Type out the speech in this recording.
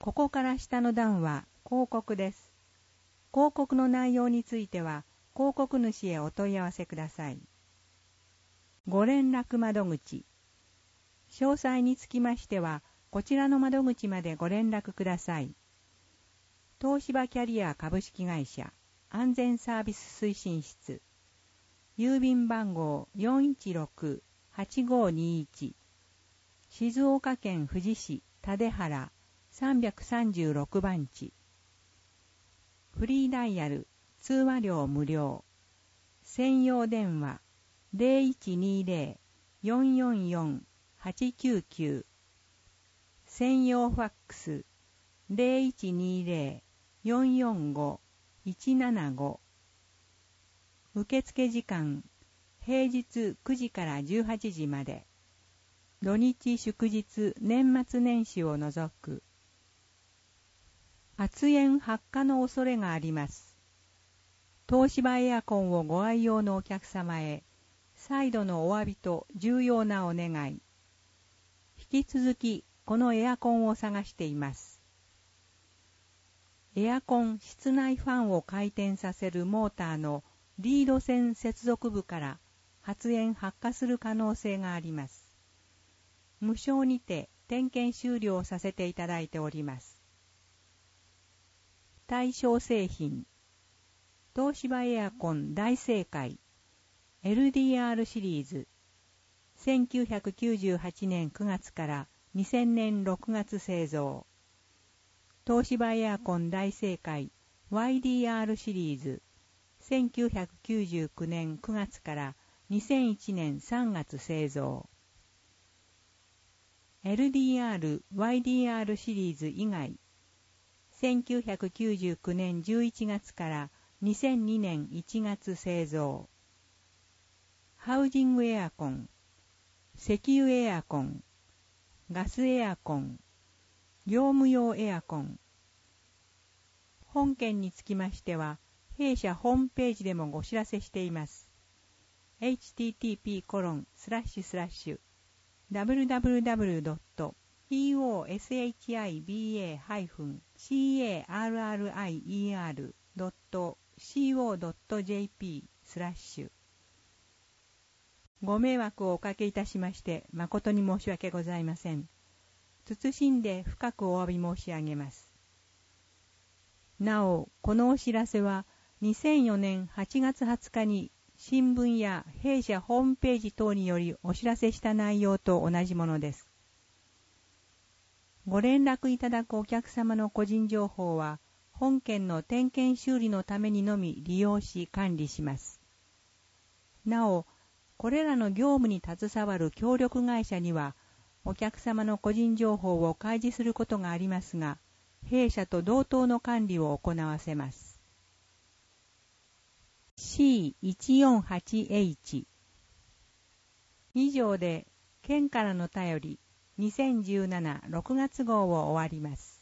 ここから下の段は広告です。広告の内容については広告主へお問い合わせください。ご連絡窓口。詳細につきましてはこちらの窓口までご連絡ください。東芝キャリア株式会社安全サービス推進室、郵便番号 416-8521、静岡県富士市蓼原336番地。フリーダイヤル通話料無料。専用電話 0120-444-899。専用ファックス 0120-445-175。受付時間平日9時から18時まで。土日祝日年末年始を除く。発煙発火の恐れがあります。東芝エアコンをご愛用のお客様へ再度のお詫びと重要なお願い。引き続きこのエアコンを探しています。エアコン室内ファンを回転させるモーターのリード線接続部から発煙発火する可能性があります。無償にて点検終了させていただいております。対象製品、東芝エアコン大正解 LDR シリーズ、1998年9月から2000年6月製造。東芝エアコン大正解 YDR シリーズ、1999年9月から2001年3月製造。LDR、YDR シリーズ以外、1999年11月から2002年1月製造。ハウジングエアコン、石油エアコン、ガスエアコン、業務用エアコン。本件につきましては、弊社ホームページでもご知らせしています。http://www.toshiber-co.jp/ ご迷惑をおかけいたしまして誠に申し訳ございません。謹んで深くお詫び申し上げます。なお、このお知らせは2004年8月20日に新聞や弊社ホームページ等によりお知らせした内容と同じものです。ご連絡いただくお客様の個人情報は本件の点検修理のためにのみ利用し管理します。なお、これらの業務に携わる協力会社にはお客様の個人情報を開示することがありますが、弊社と同等の管理を行わせます。C148H 以上で県からの便り2017 6月号を終わります。